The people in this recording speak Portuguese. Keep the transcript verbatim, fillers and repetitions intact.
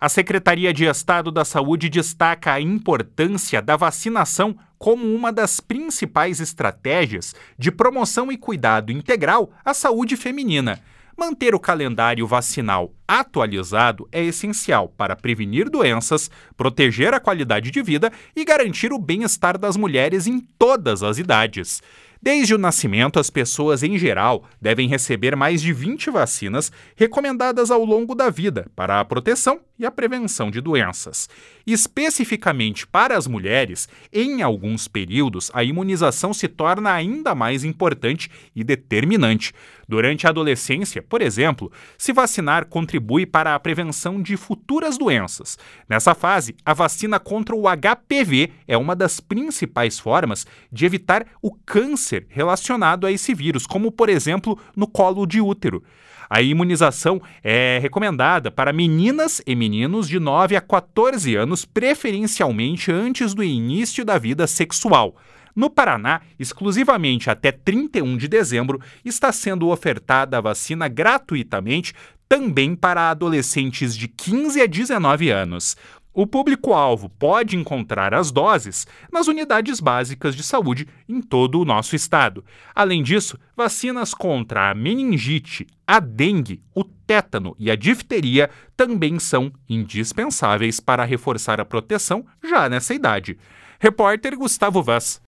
A Secretaria de Estado da Saúde destaca a importância da vacinação como uma das principais estratégias de promoção e cuidado integral à saúde feminina. Manter o calendário vacinal atualizado é essencial para prevenir doenças, proteger a qualidade de vida e garantir o bem-estar das mulheres em todas as idades. Desde o nascimento, as pessoas em geral devem receber mais de vinte vacinas recomendadas ao longo da vida para a proteção e a prevenção de doenças. Especificamente para as mulheres, em alguns períodos, a imunização se torna ainda mais importante e determinante. Durante a adolescência, por exemplo, se vacinar contribui para a prevenção de futuras doenças. Nessa fase, a vacina contra o H P V é uma das principais formas de evitar o câncer relacionado a esse vírus, como, por exemplo, no colo de útero. A imunização é recomendada para meninas e meninos de nove a quatorze anos, preferencialmente antes do início da vida sexual. No Paraná, exclusivamente até trinta e um de dezembro, está sendo ofertada a vacina gratuitamente também para adolescentes de quinze a dezenove anos. O público-alvo pode encontrar as doses nas unidades básicas de saúde em todo o nosso estado. Além disso, vacinas contra a meningite, a dengue, o tétano e a difteria também são indispensáveis para reforçar a proteção já nessa idade. Repórter Gustavo Vaz.